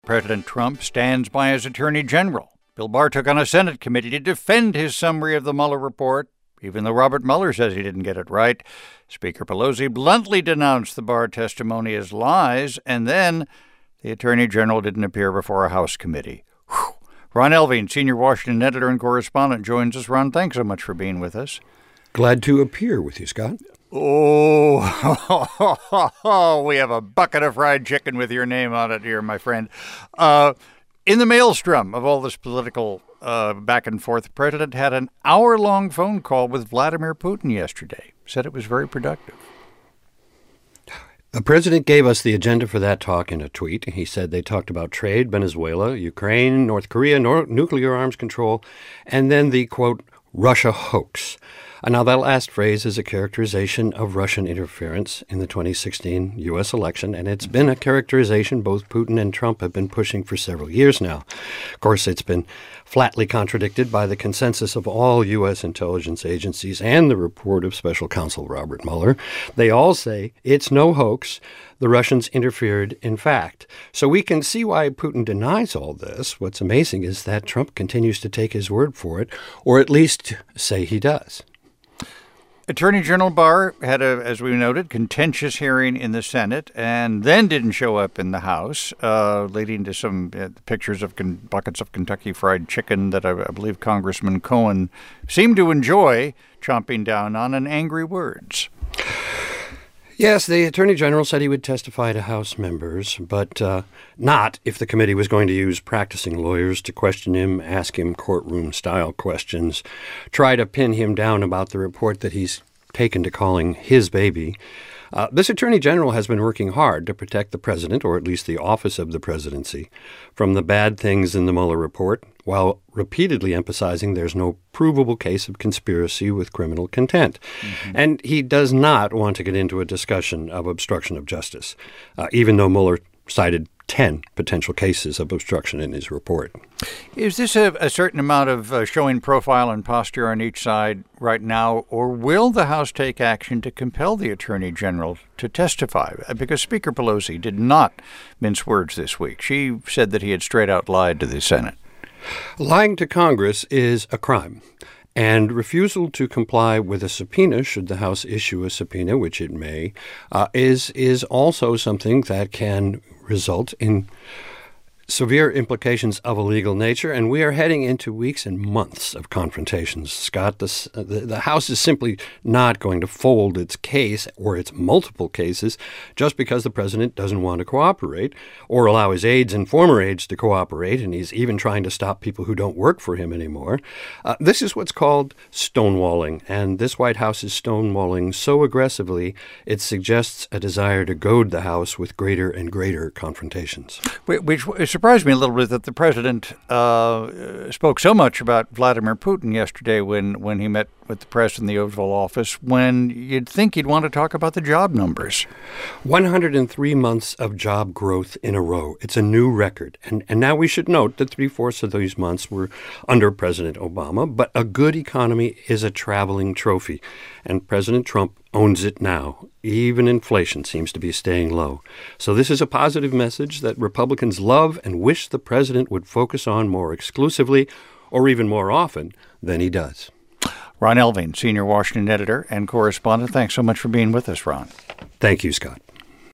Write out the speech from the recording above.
President Trump stands by his attorney general. Bill Barr took on a Senate committee to defend his summary of the Mueller report, even though Robert Mueller says he didn't get it right. Speaker Pelosi bluntly denounced the Barr testimony as lies, and then the attorney general didn't appear before a House committee. Whew. Ron Elving, senior Washington editor and correspondent, joins us. Ron, thanks so much for being with us. Glad to appear with you, Scott. Oh, we have a bucket of fried chicken with your name on it here, my friend. In the maelstrom of all this political back and forth, the president had an hour-long phone call with Vladimir Putin yesterday. Said it was very productive. The president gave us the agenda for that talk in a tweet. He said they talked about trade, Venezuela, Ukraine, North Korea, nuclear arms control, and then the, quote, Russia hoax. Now, that last phrase is a characterization of Russian interference in the 2016 U.S. election, and it's been a characterization both Putin and Trump have been pushing for several years now. Of course, it's been flatly contradicted by the consensus of all U.S. intelligence agencies and the report of Special Counsel Robert Mueller. They all say it's no hoax. The Russians interfered, in fact. So we can see why Putin denies all this. What's amazing is that Trump continues to take his word for it, or at least say he does. Attorney General Barr had as we noted, contentious hearing in the Senate and then didn't show up in the House, leading to some pictures of buckets of Kentucky Fried Chicken that I believe Congressman Cohen seemed to enjoy chomping down on, and angry words. Yes, the Attorney General said he would testify to House members, but not if the committee was going to use practicing lawyers to question him, ask him courtroom-style questions, try to pin him down about the report that he's taken to calling his baby. This Attorney General has been working hard to protect the president, or at least the office of the presidency, from the bad things in the Mueller report, while repeatedly emphasizing there's no provable case of conspiracy with criminal content. Mm-hmm. And he does not want to get into a discussion of obstruction of justice, even though Mueller cited 10 potential cases of obstruction in his report. Is this a certain amount of showing profile and posture on each side right now, or will the House take action to compel the Attorney General to testify? Because Speaker Pelosi did not mince words this week. She said that he had straight out lied to the Senate. Lying to Congress is a crime, and refusal to comply with a subpoena, should the House issue a subpoena, which it may, is also something that can result in severe implications of a legal nature, and we are heading into weeks and months of confrontations. Scott, the House is simply not going to fold its case or its multiple cases just because the president doesn't want to cooperate or allow his aides and former aides to cooperate, and he's even trying to stop people who don't work for him anymore. This is what's called stonewalling, and this White House is stonewalling so aggressively it suggests a desire to goad the House with greater and greater confrontations. Which surprised me a little bit that the president spoke so much about Vladimir Putin yesterday when he met with the press in the Oval Office, when you'd think he'd want to talk about the job numbers. 103 months of job growth in a row. It's a new record. And now we should note that 3/4 of these months were under President Obama, but a good economy is a traveling trophy, and President Trump owns it now. Even inflation seems to be staying low. So this is a positive message that Republicans love and wish the president would focus on more exclusively, or even more often, than he does. Ron Elving, senior Washington editor and correspondent. Thanks so much for being with us, Ron. Thank you, Scott.